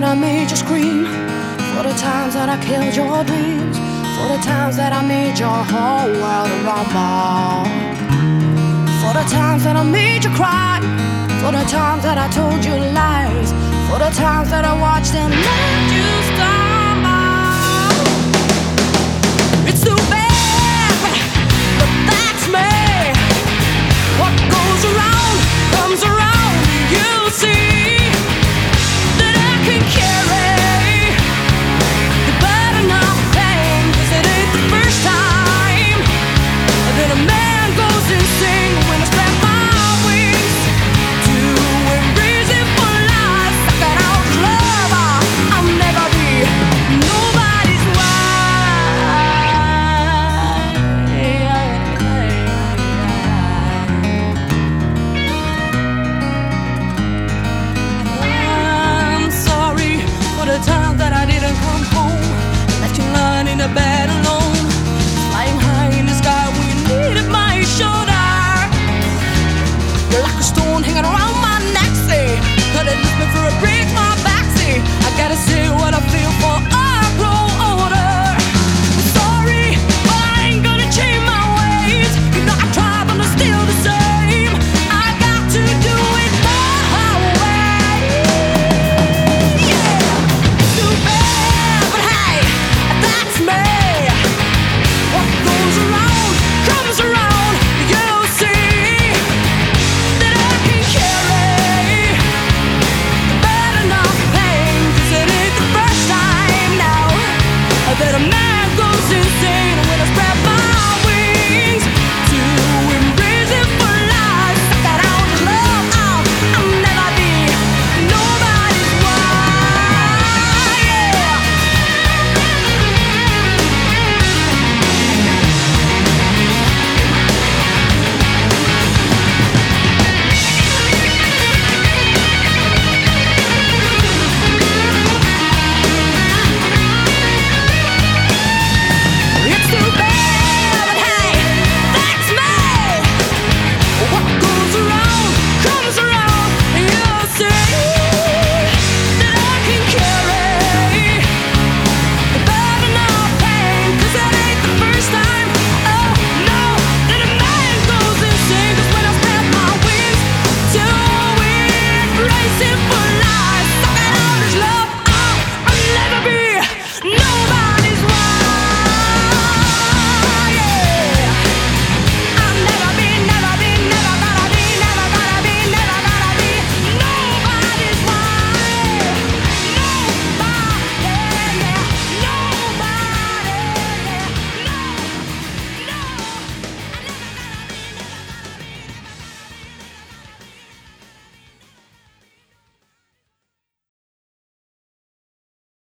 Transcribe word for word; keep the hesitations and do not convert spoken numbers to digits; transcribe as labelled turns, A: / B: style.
A: I made you scream, for the times that I killed your dreams, for the times that I made your whole world rumble, for the times that I made you cry, for the times that I told you lies, for the times that I watched and let you stumble. It's too bad, but that's me. What goes around comes around. You'll see that I can carry the burden of pain, 'cause it ain't the first time that a man goes insane. When I spread my wings to embrace it for life, sucking out love, I'll never be nobody's I'm sorry for the time that I didn't come home, left you lying in the bed alone, flying high in the sky when you needed my shoulder. You're like a stone hanging around my neck, say, could it lift me for a break, my back, say, I gotta say what I feel for I grow older. Sorry, but I ain't gonna change my ways. You know I try, but I'm still the same. I got to do it my way. Yeah, too bad, but hey, that's me. What goes around comes around. You'll see that I can carry the burden of pain, 'cause it ain't the first time now that a man